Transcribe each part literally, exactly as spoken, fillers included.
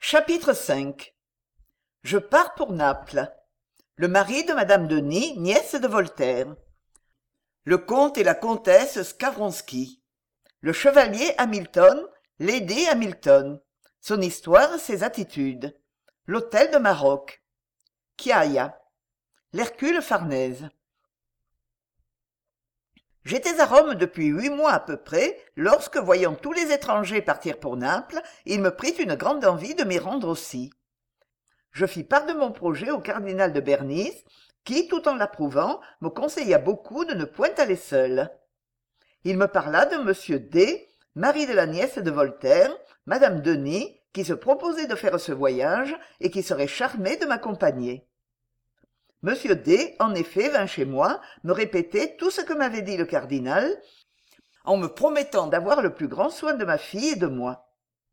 Chapitre cinq. Je pars pour Naples. Le mari de madame Denis, nièce de Voltaire. Le comte et la comtesse Skavronski. Le chevalier Hamilton, Lady Hamilton. Son histoire, ses attitudes. L'hôtel de Maroc. Chiaia. L'Hercule Farnèse. J'étais à Rome depuis huit mois à peu près, lorsque, voyant tous les étrangers partir pour Naples, il me prit une grande envie de m'y rendre aussi. Je fis part de mon projet au cardinal de Bernis, qui, tout en l'approuvant, me conseilla beaucoup de ne point aller seul. Il me parla de monsieur D, mari de la nièce de Voltaire, madame Denis, qui se proposait de faire ce voyage et qui serait charmé de m'accompagner. Monsieur D, en effet, vint chez moi, me répéter tout ce que m'avait dit le cardinal, en me promettant d'avoir le plus grand soin de ma fille et de moi.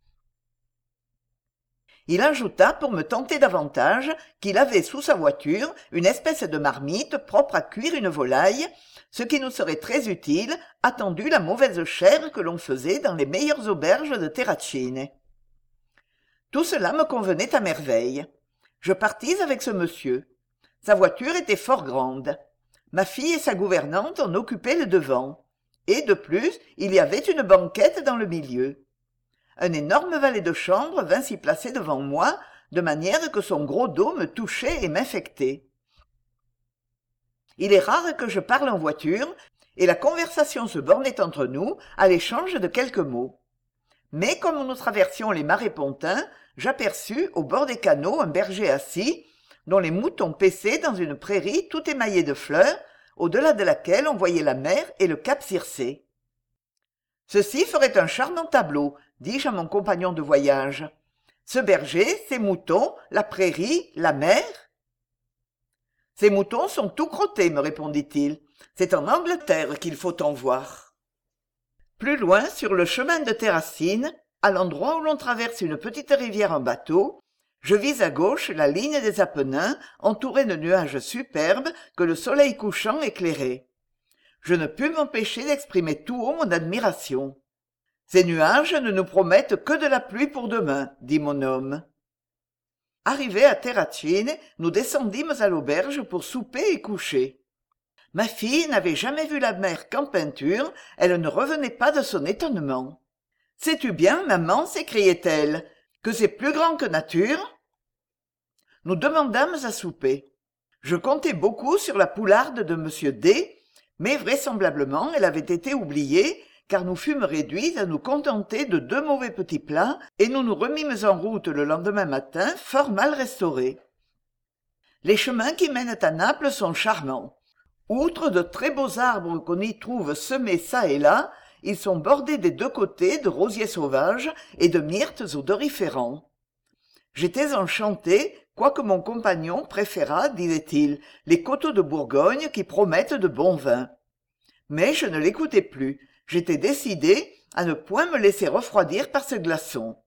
Il ajouta, pour me tenter davantage, qu'il avait sous sa voiture une espèce de marmite propre à cuire une volaille, ce qui nous serait très utile, attendu la mauvaise chair que l'on faisait dans les meilleures auberges de Terracine. Tout cela me convenait à merveille. Je partis avec ce monsieur. Sa voiture était fort grande. Ma fille et sa gouvernante en occupaient le devant. Et, de plus, il y avait une banquette dans le milieu. Un énorme valet de chambre vint s'y placer devant moi, de manière que son gros dos me touchait et m'infectait. Il est rare que je parle en voiture, et la conversation se bornait entre nous à l'échange de quelques mots. Mais comme nous traversions les marais pontins, j'aperçus, au bord des canaux, un berger assis, dont les moutons paissaient dans une prairie tout émaillée de fleurs, au-delà de laquelle on voyait la mer et le cap Circé. « Ceci ferait un charmant tableau, » dis-je à mon compagnon de voyage. « Ce berger, ces moutons, la prairie, la mer ?»« Ces moutons sont tout crottés, » me répondit-il. « C'est en Angleterre qu'il faut en voir. » Plus loin, sur le chemin de Terracine, à l'endroit où l'on traverse une petite rivière en bateau, je vis à gauche la ligne des Apennins, entourée de nuages superbes que le soleil couchant éclairait. Je ne pus m'empêcher d'exprimer tout haut mon admiration. « Ces nuages ne nous promettent que de la pluie pour demain, » dit mon homme. Arrivés à Terracine, nous descendîmes à l'auberge pour souper et coucher. Ma fille n'avait jamais vu la mer qu'en peinture, elle ne revenait pas de son étonnement. « Sais-tu bien, maman, s'écriait-elle, que c'est plus grand que nature ?» Nous demandâmes à souper. Je comptais beaucoup sur la poularde de monsieur D, mais vraisemblablement elle avait été oubliée, car nous fûmes réduits à nous contenter de deux mauvais petits plats, et nous nous remîmes en route le lendemain matin, fort mal restaurés. Les chemins qui mènent à Naples sont charmants. Outre de très beaux arbres qu'on y trouve semés çà et là, ils sont bordés des deux côtés de rosiers sauvages et de myrtes odoriférants. J'étais enchanté, quoique mon compagnon préférât, disait-il, les coteaux de Bourgogne qui promettent de bons vins. Mais je ne l'écoutais plus, j'étais décidé à ne point me laisser refroidir par ce glaçon.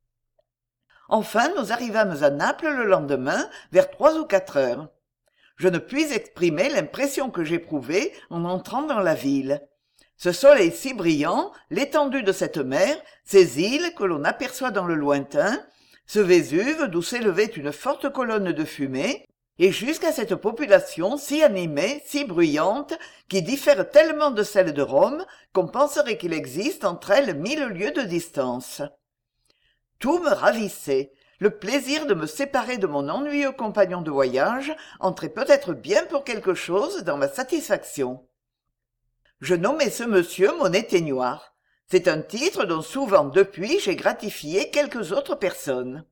Enfin, nous arrivâmes à Naples le lendemain, vers trois ou quatre heures. Je ne puis exprimer l'impression que j'éprouvai en entrant dans la ville. Ce soleil si brillant, l'étendue de cette mer, ces îles que l'on aperçoit dans le lointain, ce Vésuve d'où s'élevait une forte colonne de fumée, et jusqu'à cette population si animée, si bruyante, qui diffère tellement de celle de Rome qu'on penserait qu'il existe entre elles mille lieues de distance. Tout me ravissait. Le plaisir de me séparer de mon ennuyeux compagnon de voyage entrait peut-être bien pour quelque chose dans ma satisfaction. Je nommai ce monsieur mon éteignoir. C'est un titre dont souvent depuis j'ai gratifié quelques autres personnes.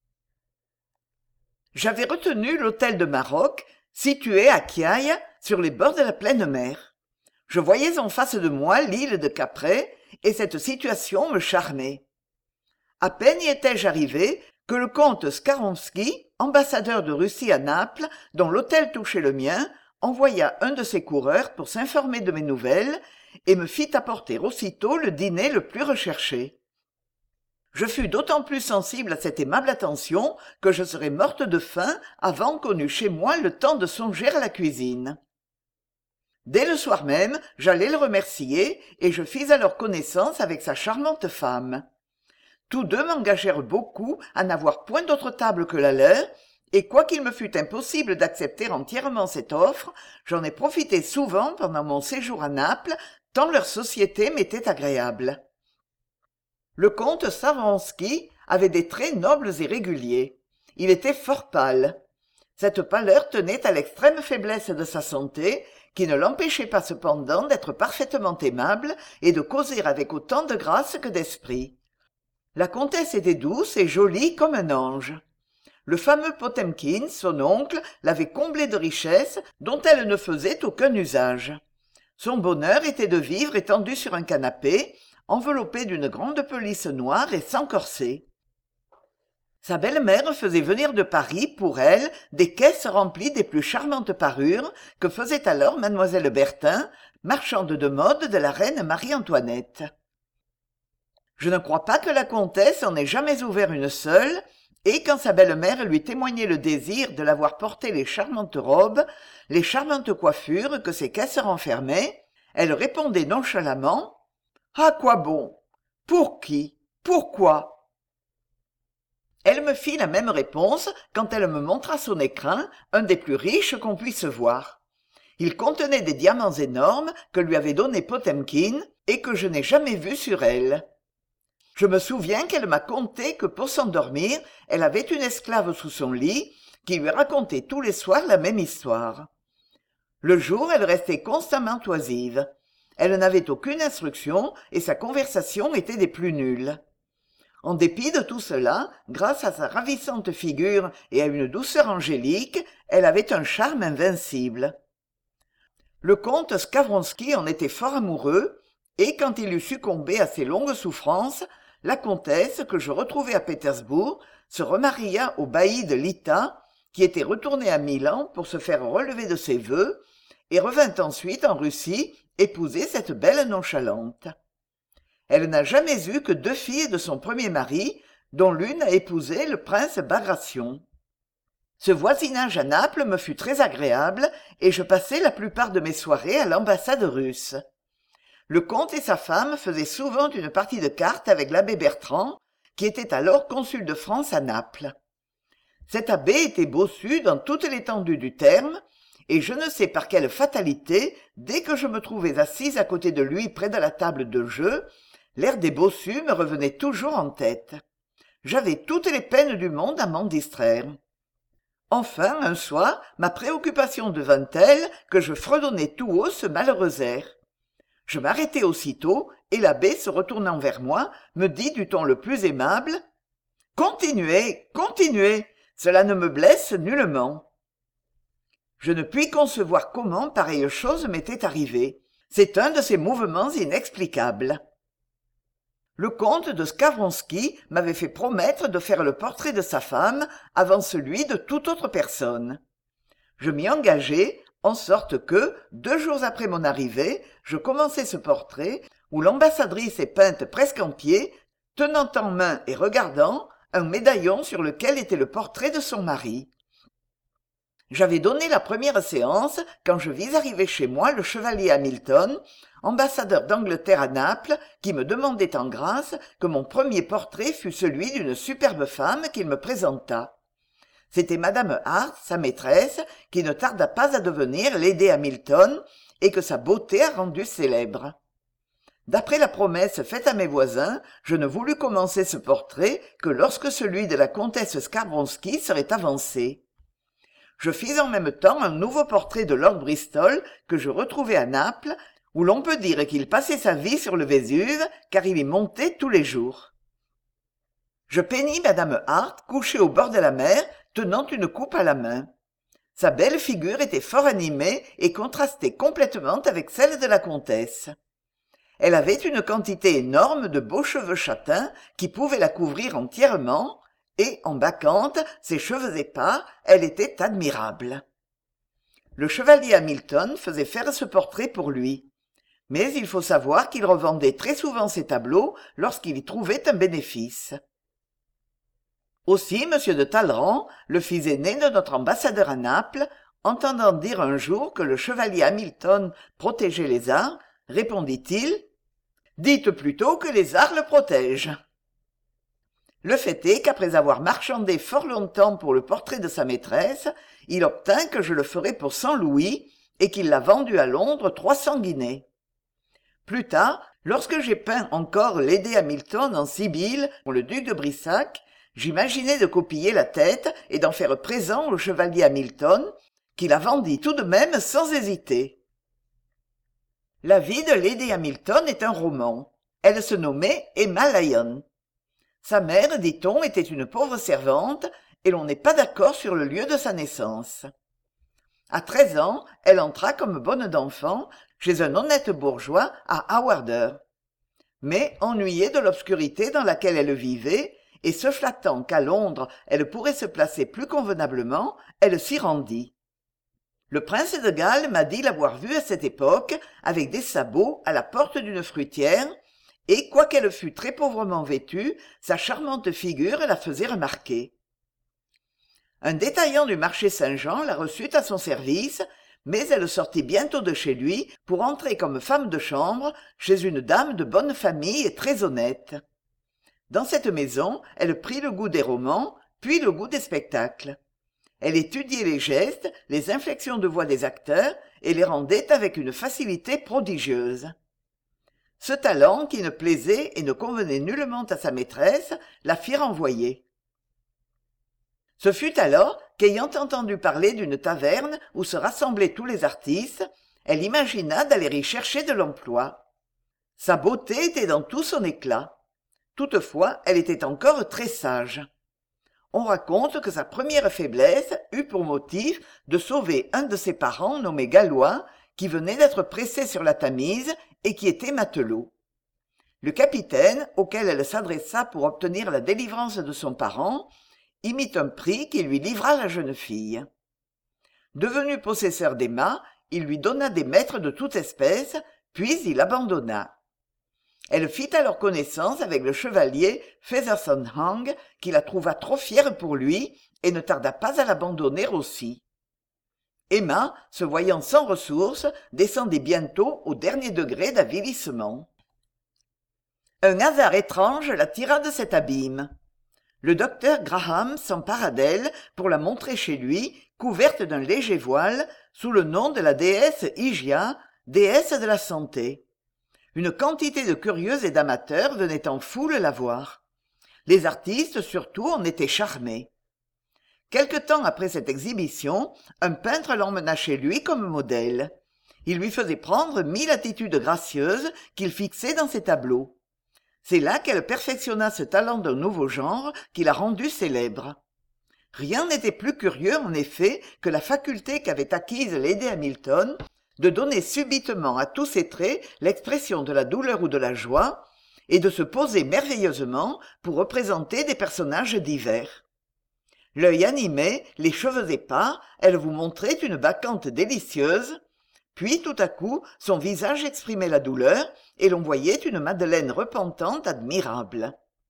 J'avais retenu l'hôtel de Maroc, situé à Chiaia, sur les bords de la pleine mer. Je voyais en face de moi l'île de Caprès, et cette situation me charmait. À peine y étais-je arrivé que le comte Skavronski, ambassadeur de Russie à Naples, dont l'hôtel touchait le mien, envoya un de ses coureurs pour s'informer de mes nouvelles et me fit apporter aussitôt le dîner le plus recherché. Je fus d'autant plus sensible à cette aimable attention que je serais morte de faim avant qu'on eût chez moi le temps de songer à la cuisine. Dès le soir même, j'allai le remercier et je fis alors connaissance avec sa charmante femme. Tous deux m'engagèrent beaucoup à n'avoir point d'autre table que la leur, et quoiqu'il me fût impossible d'accepter entièrement cette offre, j'en ai profité souvent pendant mon séjour à Naples, tant leur société m'était agréable. Le comte Savronski avait des traits nobles et réguliers. Il était fort pâle. Cette pâleur tenait à l'extrême faiblesse de sa santé, qui ne l'empêchait pas cependant d'être parfaitement aimable et de causer avec autant de grâce que d'esprit. La comtesse était douce et jolie comme un ange. Le fameux Potemkin, son oncle, l'avait comblée de richesses dont elle ne faisait aucun usage. Son bonheur était de vivre étendu sur un canapé, enveloppé d'une grande pelisse noire et sans corset. Sa belle-mère faisait venir de Paris, pour elle, des caisses remplies des plus charmantes parures que faisait alors mademoiselle Bertin, marchande de mode de la reine Marie-Antoinette. Je ne crois pas que la comtesse en ait jamais ouvert une seule, et quand sa belle-mère lui témoignait le désir de la voir porter les charmantes robes, les charmantes coiffures que ces caisses renfermaient, elle répondait nonchalamment « À quoi bon? Pour qui? Pourquoi ?» Elle me fit la même réponse quand elle me montra son écrin, un des plus riches qu'on puisse voir. Il contenait des diamants énormes que lui avait donnés Potemkin et que je n'ai jamais vus sur elle. Je me souviens qu'elle m'a conté que pour s'endormir, elle avait une esclave sous son lit qui lui racontait tous les soirs la même histoire. Le jour, elle restait constamment oisive. Elle n'avait aucune instruction et sa conversation était des plus nulles. En dépit de tout cela, grâce à sa ravissante figure et à une douceur angélique, elle avait un charme invincible. Le comte Skavronski en était fort amoureux, et quand il eut succombé à ses longues souffrances, la comtesse, que je retrouvai à Pétersbourg, se remaria au bailli de Lita, qui était retourné à Milan pour se faire relever de ses vœux, et revint ensuite en Russie épouser cette belle nonchalante. Elle n'a jamais eu que deux filles de son premier mari, dont l'une a épousé le prince Bagration. Ce voisinage à Naples me fut très agréable, et je passai la plupart de mes soirées à l'ambassade russe. Le comte et sa femme faisaient souvent une partie de cartes avec l'abbé Bertrand, qui était alors consul de France à Naples. Cet abbé était bossu dans toute l'étendue du terme, et je ne sais par quelle fatalité, dès que je me trouvais assise à côté de lui près de la table de jeu, l'air des bossus me revenait toujours en tête. J'avais toutes les peines du monde à m'en distraire. Enfin, un soir, ma préoccupation devint telle que je fredonnai tout haut ce malheureux air. Je m'arrêtai aussitôt, et l'abbé, se retournant vers moi, me dit du ton le plus aimable « Continuez, continuez, cela ne me blesse nullement. » Je ne puis concevoir comment pareille chose m'était arrivée. C'est un de ces mouvements inexplicables. Le comte de Skavronski m'avait fait promettre de faire le portrait de sa femme avant celui de toute autre personne. Je m'y engageai, en sorte que, deux jours après mon arrivée, je commençai ce portrait, où l'ambassadrice est peinte presque en pied, tenant en main et regardant un médaillon sur lequel était le portrait de son mari. J'avais donné la première séance quand je vis arriver chez moi le chevalier Hamilton, ambassadeur d'Angleterre à Naples, qui me demandait en grâce que mon premier portrait fût celui d'une superbe femme qu'il me présenta. C'était madame Hart, sa maîtresse, qui ne tarda pas à devenir Lady Hamilton, et que sa beauté a rendu célèbre. D'après la promesse faite à mes voisins, je ne voulus commencer ce portrait que lorsque celui de la comtesse Skarbronski serait avancé. Je fis en même temps un nouveau portrait de Lord Bristol que je retrouvai à Naples, où l'on peut dire qu'il passait sa vie sur le Vésuve, car il y montait tous les jours. Je peignis madame Hart couchée au bord de la mer, tenant une coupe à la main. Sa belle figure était fort animée et contrastait complètement avec celle de la comtesse. Elle avait une quantité énorme de beaux cheveux châtains qui pouvaient la couvrir entièrement, et, en bacchante, ses cheveux épars, elle était admirable. Le chevalier Hamilton faisait faire ce portrait pour lui. Mais il faut savoir qu'il revendait très souvent ses tableaux lorsqu'il y trouvait un bénéfice. Aussi, M. de Talleyrand, le fils aîné de notre ambassadeur à Naples, entendant dire un jour que le chevalier Hamilton protégeait les arts, répondit-il « Dites plutôt que les arts le protègent. » Le fait est qu'après avoir marchandé fort longtemps pour le portrait de sa maîtresse, il obtint que je le ferais pour cent louis et qu'il l'a vendu à Londres trois cents guinées. Plus tard, lorsque j'ai peint encore Lady Hamilton en Sibylle pour le duc de Brissac, j'imaginai de copier la tête et d'en faire présent au chevalier Hamilton, qui la vendit tout de même sans hésiter. La vie de Lady Hamilton est un roman. Elle se nommait Emma Lyon. Sa mère, dit-on, était une pauvre servante, et l'on n'est pas d'accord sur le lieu de sa naissance. À treize ans, elle entra comme bonne d'enfant chez un honnête bourgeois à Hawarder. Mais, ennuyée de l'obscurité dans laquelle elle vivait, et se flattant qu'à Londres elle pourrait se placer plus convenablement, elle s'y rendit. Le prince de Galles m'a dit l'avoir vue à cette époque avec des sabots à la porte d'une fruitière, et quoiqu'elle fût très pauvrement vêtue, sa charmante figure la faisait remarquer. Un détaillant du marché Saint-Jean la reçut à son service, mais elle sortit bientôt de chez lui pour entrer comme femme de chambre chez une dame de bonne famille et très honnête. Dans cette maison, elle prit le goût des romans, puis le goût des spectacles. Elle étudiait les gestes, les inflexions de voix des acteurs et les rendait avec une facilité prodigieuse. Ce talent, qui ne plaisait et ne convenait nullement à sa maîtresse, la fit renvoyer. Ce fut alors qu'ayant entendu parler d'une taverne où se rassemblaient tous les artistes, elle imagina d'aller y chercher de l'emploi. Sa beauté était dans tout son éclat. Toutefois, elle était encore très sage. On raconte que sa première faiblesse eut pour motif de sauver un de ses parents nommé Gallois, qui venait d'être pressé sur la Tamise et qui était matelot. Le capitaine, auquel elle s'adressa pour obtenir la délivrance de son parent, y mit un prix qui lui livra la jeune fille. Devenu possesseur d'Emma, il lui donna des maîtres de toute espèce, puis il l'abandonna. Elle fit alors connaissance avec le chevalier Featherstone-Hang, qui la trouva trop fière pour lui et ne tarda pas à l'abandonner aussi. Emma, se voyant sans ressources, descendit bientôt au dernier degré d'avilissement. Un hasard étrange la tira de cet abîme. Le docteur Graham s'empara d'elle pour la montrer chez lui, couverte d'un léger voile, sous le nom de la déesse Hygia, déesse de la santé. Une quantité de curieux et d'amateurs venaient en foule la voir. Les artistes, surtout, en étaient charmés. Quelque temps après cette exhibition, un peintre l'emmena chez lui comme modèle. Il lui faisait prendre mille attitudes gracieuses qu'il fixait dans ses tableaux. C'est là qu'elle perfectionna ce talent d'un nouveau genre qui l'a rendue célèbre. Rien n'était plus curieux, en effet, que la faculté qu'avait acquise Lady Hamilton de donner subitement à tous ses traits l'expression de la douleur ou de la joie, et de se poser merveilleusement pour représenter des personnages divers. L'œil animé, les cheveux épars, elle vous montrait une bacchante délicieuse, puis tout à coup son visage exprimait la douleur, et l'on voyait une Madeleine repentante admirable.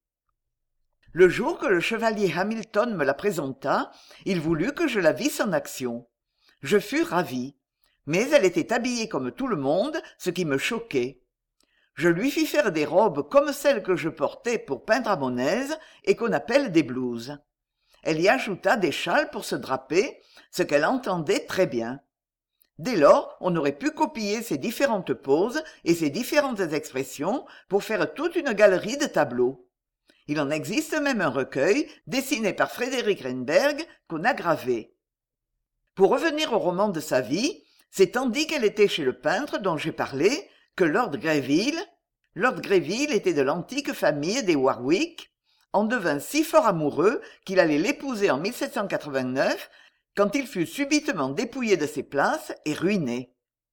Le jour que le chevalier Hamilton me la présenta, il voulut que je la visse en action. Je fus ravi. Mais elle était habillée comme tout le monde, ce qui me choquait. Je lui fis faire des robes comme celles que je portais pour peindre à mon aise et qu'on appelle des blouses. Elle y ajouta des châles pour se draper, ce qu'elle entendait très bien. Dès lors, on aurait pu copier ces différentes poses et ces différentes expressions pour faire toute une galerie de tableaux. Il en existe même un recueil, dessiné par Frédéric Reinberg, qu'on a gravé. Pour revenir au roman de sa vie, c'est tandis qu'elle était chez le peintre dont j'ai parlé que Lord Greville, Lord Greville était de l'antique famille des Warwick, en devint si fort amoureux qu'il allait l'épouser en mille sept cent quatre-vingt-neuf, quand il fut subitement dépouillé de ses places et ruiné.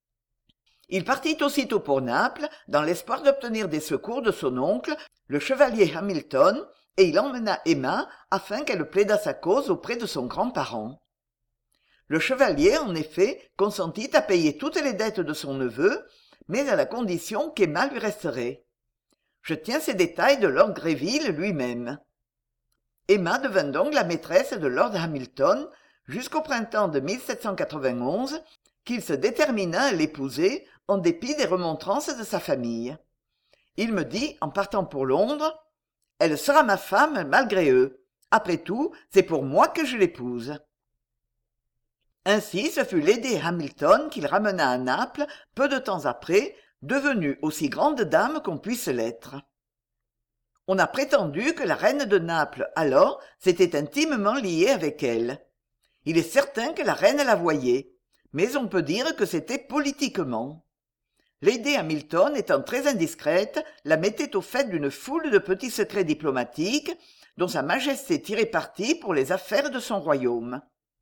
Il partit aussitôt pour Naples, dans l'espoir d'obtenir des secours de son oncle, le chevalier Hamilton, et il emmena Emma afin qu'elle plaidât sa cause auprès de son grand-parent. Le chevalier, en effet, consentit à payer toutes les dettes de son neveu, mais à la condition qu'Emma lui resterait. Je tiens ces détails de Lord Greville lui-même. Emma devint donc la maîtresse de Lord Hamilton jusqu'au printemps de mille sept cent quatre-vingt-onze, qu'il se détermina à l'épouser en dépit des remontrances de sa famille. Il me dit, en partant pour Londres, « Elle sera ma femme malgré eux. Après tout, c'est pour moi que je l'épouse. » Ainsi, ce fut Lady Hamilton qu'il ramena à Naples peu de temps après, devenue aussi grande dame qu'on puisse l'être. On a prétendu que la reine de Naples, alors, s'était intimement liée avec elle. Il est certain que la reine la voyait, mais on peut dire que c'était politiquement. Lady Hamilton, étant très indiscrète, la mettait au fait d'une foule de petits secrets diplomatiques dont sa majesté tirait parti pour les affaires de son royaume.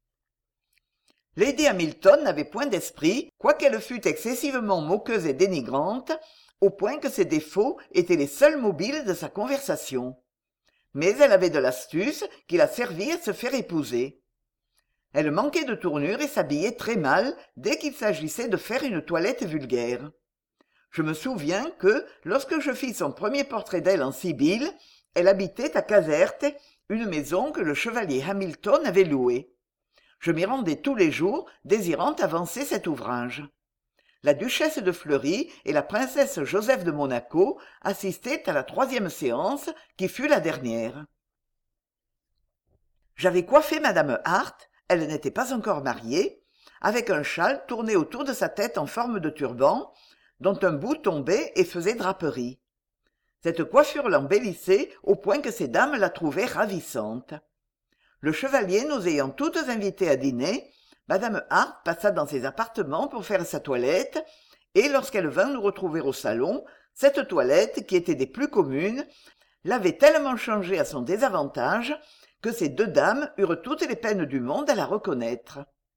Lady Hamilton n'avait point d'esprit, quoiqu'elle fût excessivement moqueuse et dénigrante, au point que ses défauts étaient les seuls mobiles de sa conversation. Mais elle avait de l'astuce qui la servit à se faire épouser. Elle manquait de tournure et s'habillait très mal dès qu'il s'agissait de faire une toilette vulgaire. Je me souviens que, lorsque je fis son premier portrait d'elle en Sibylle, elle habitait à Caserte, une maison que le chevalier Hamilton avait louée. Je m'y rendais tous les jours, désirant avancer cet ouvrage. La duchesse de Fleury et la princesse Joseph de Monaco assistaient à la troisième séance, qui fut la dernière. J'avais coiffé madame Hart, elle n'était pas encore mariée, avec un châle tourné autour de sa tête en forme de turban, dont un bout tombait et faisait draperie. Cette coiffure l'embellissait au point que ces dames la trouvaient ravissante. Le chevalier nous ayant toutes invitées à dîner, madame Hart passa dans ses appartements pour faire sa toilette, et lorsqu'elle vint nous retrouver au salon, cette toilette, qui était des plus communes, l'avait tellement changée à son désavantage que ces deux dames eurent toutes les peines du monde à la reconnaître.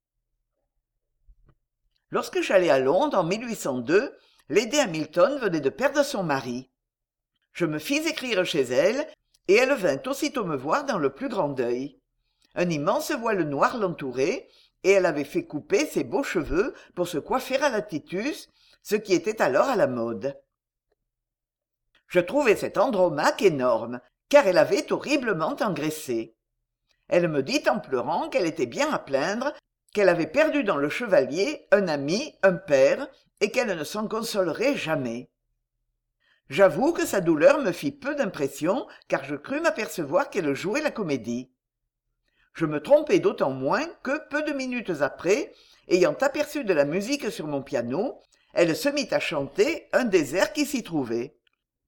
Lorsque j'allai à Londres en mille huit cent deux, Lady Hamilton venait de perdre son mari. Je me fis écrire chez elle, et elle vint aussitôt me voir dans le plus grand deuil. Un immense voile noir l'entourait, et elle avait fait couper ses beaux cheveux pour se coiffer à la Titus, ce qui était alors à la mode. Je trouvai cet Andromaque énorme, car elle avait horriblement engraissé. Elle me dit en pleurant qu'elle était bien à plaindre, qu'elle avait perdu dans le chevalier un ami, un père, et qu'elle ne s'en consolerait jamais. J'avoue que sa douleur me fit peu d'impression, car je crus m'apercevoir qu'elle jouait la comédie. Je me trompais d'autant moins que, peu de minutes après, ayant aperçu de la musique sur mon piano, elle se mit à chanter un des airs qui s'y trouvaient.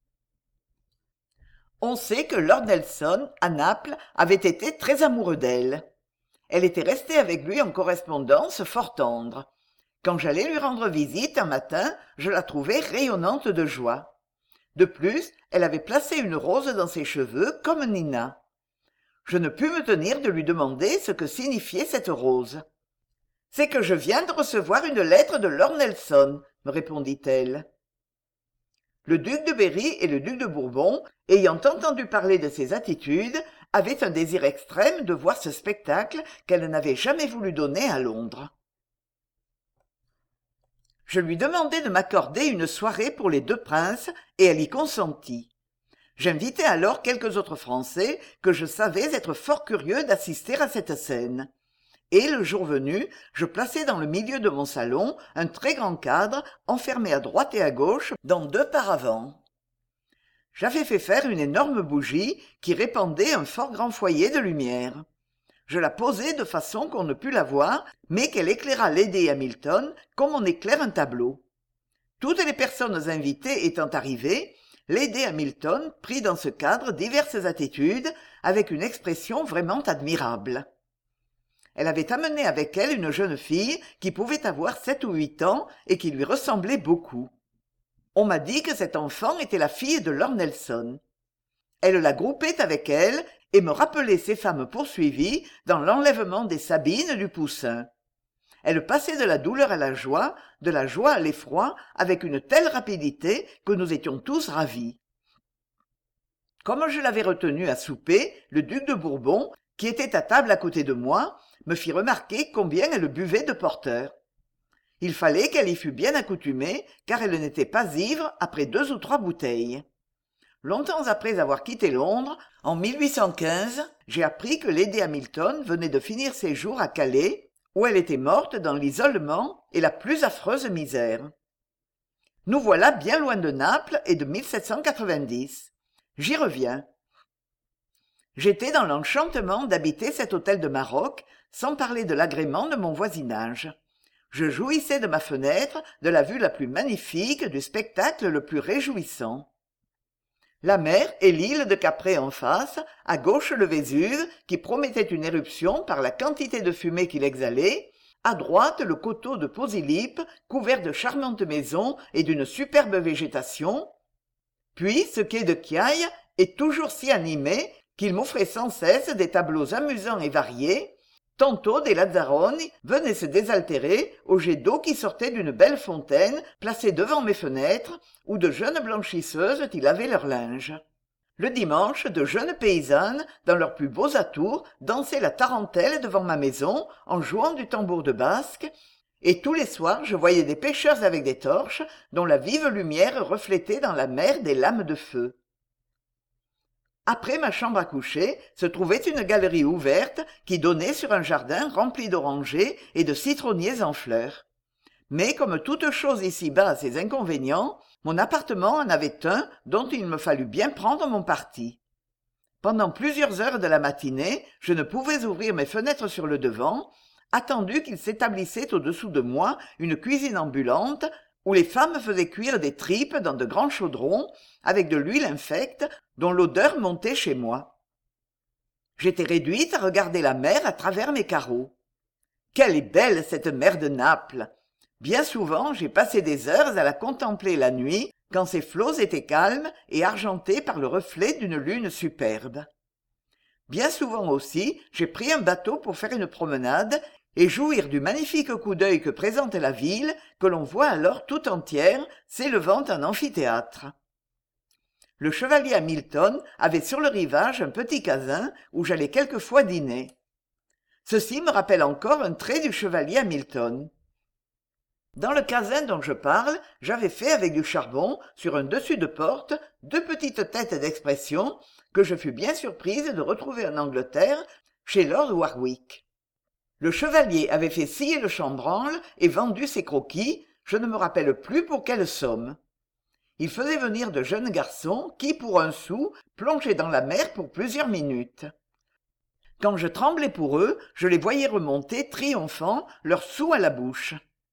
On sait que Lord Nelson, à Naples, avait été très amoureux d'elle. Elle était restée avec lui en correspondance fort tendre. Quand j'allais lui rendre visite un matin, je la trouvai rayonnante de joie. De plus, elle avait placé une rose dans ses cheveux comme Nina. Je ne pus me tenir de lui demander ce que signifiait cette rose. « C'est que je viens de recevoir une lettre de Lord Nelson, » me répondit-elle. Le duc de Berry et le duc de Bourbon, ayant entendu parler de ses attitudes, avaient un désir extrême de voir ce spectacle qu'elle n'avait jamais voulu donner à Londres. Je lui demandai de m'accorder une soirée pour les deux princes, et elle y consentit. J'invitai alors quelques autres Français que je savais être fort curieux d'assister à cette scène. Et le jour venu, je plaçai dans le milieu de mon salon un très grand cadre enfermé à droite et à gauche dans deux paravents. J'avais fait faire une énorme bougie qui répandait un fort grand foyer de lumière. Je la posai de façon qu'on ne pût la voir, mais qu'elle éclairât Lady Hamilton comme on éclaire un tableau. Toutes les personnes invitées étant arrivées, Lady Hamilton prit dans ce cadre diverses attitudes avec une expression vraiment admirable. Elle avait amené avec elle une jeune fille qui pouvait avoir sept ou huit ans et qui lui ressemblait beaucoup. On m'a dit que cette enfant était la fille de Lord Nelson. Elle la groupait avec elle et me rappelait ces femmes poursuivies dans l'enlèvement des Sabines du Poussin. Elle passait de la douleur à la joie, de la joie à l'effroi, avec une telle rapidité que nous étions tous ravis. Comme je l'avais retenue à souper, le duc de Bourbon, qui était à table à côté de moi, me fit remarquer combien elle buvait de porter. Il fallait qu'elle y fût bien accoutumée, car elle n'était pas ivre après deux ou trois bouteilles. Longtemps après avoir quitté Londres, en mille huit cent quinze, j'ai appris que Lady Hamilton venait de finir ses jours à Calais, où elle était morte dans l'isolement et la plus affreuse misère. Nous voilà bien loin de Naples et de mille sept cent quatre-vingt-dix. J'y reviens. J'étais dans l'enchantement d'habiter cet hôtel de Maroc, sans parler de l'agrément de mon voisinage. Je jouissais de ma fenêtre, de la vue la plus magnifique, du spectacle le plus réjouissant. La mer et l'île de Caprée en face, à gauche le Vésuve, qui promettait une éruption par la quantité de fumée qu'il exhalait, à droite le coteau de Posillipe, couvert de charmantes maisons et d'une superbe végétation, puis ce quai de Kiaï est toujours si animé qu'il m'offrait sans cesse des tableaux amusants et variés. Tantôt des lazzaroni venaient se désaltérer au jet d'eau qui sortait d'une belle fontaine placée devant mes fenêtres, où de jeunes blanchisseuses y lavaient leur linge. Le dimanche, de jeunes paysannes, dans leurs plus beaux atours, dansaient la tarentelle devant ma maison en jouant du tambour de basque, et tous les soirs je voyais des pêcheurs avec des torches dont la vive lumière reflétait dans la mer des lames de feu. Après ma chambre à coucher se trouvait une galerie ouverte qui donnait sur un jardin rempli d'orangers et de citronniers en fleurs. Mais comme toute chose ici-bas a ses inconvénients, mon appartement en avait un dont il me fallut bien prendre mon parti. Pendant plusieurs heures de la matinée, je ne pouvais ouvrir mes fenêtres sur le devant, attendu qu'il s'établissait au-dessous de moi une cuisine ambulante où les femmes faisaient cuire des tripes dans de grands chaudrons avec de l'huile infecte dont l'odeur montait chez moi. J'étais réduite à regarder la mer à travers mes carreaux. Quelle est belle cette mer de Naples! Bien souvent j'ai passé des heures à la contempler la nuit quand ses flots étaient calmes et argentés par le reflet d'une lune superbe. Bien souvent aussi j'ai pris un bateau pour faire une promenade et jouir du magnifique coup d'œil que présente la ville, que l'on voit alors tout entière, s'élevant en amphithéâtre. Le chevalier Hamilton avait sur le rivage un petit casin où j'allais quelquefois dîner. Ceci me rappelle encore un trait du chevalier Hamilton. Dans le casin dont je parle, j'avais fait avec du charbon, sur un dessus de porte, deux petites têtes d'expression que je fus bien surprise de retrouver en Angleterre, chez Lord Warwick. Le chevalier avait fait scier le chambranle et vendu ses croquis, je ne me rappelle plus pour quelle somme. Il faisait venir de jeunes garçons qui, pour un sou, plongeaient dans la mer pour plusieurs minutes. Quand je tremblais pour eux, je les voyais remonter, triomphants, leurs sous à la bouche.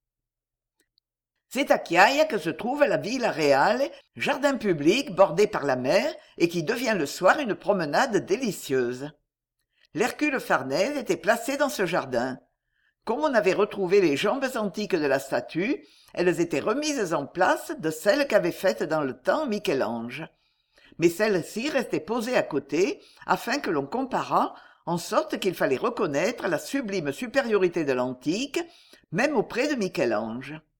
C'est à Kiaï que se trouve la Villa Reale, jardin public bordé par la mer et qui devient le soir une promenade délicieuse. L'Hercule Farnèse était placé dans ce jardin. Comme on avait retrouvé les jambes antiques de la statue, elles étaient remises en place de celles qu'avait faites dans le temps Michel-Ange. Mais celles-ci restaient posées à côté, afin que l'on comparât, en sorte qu'il fallait reconnaître la sublime supériorité de l'antique, même auprès de Michel-Ange.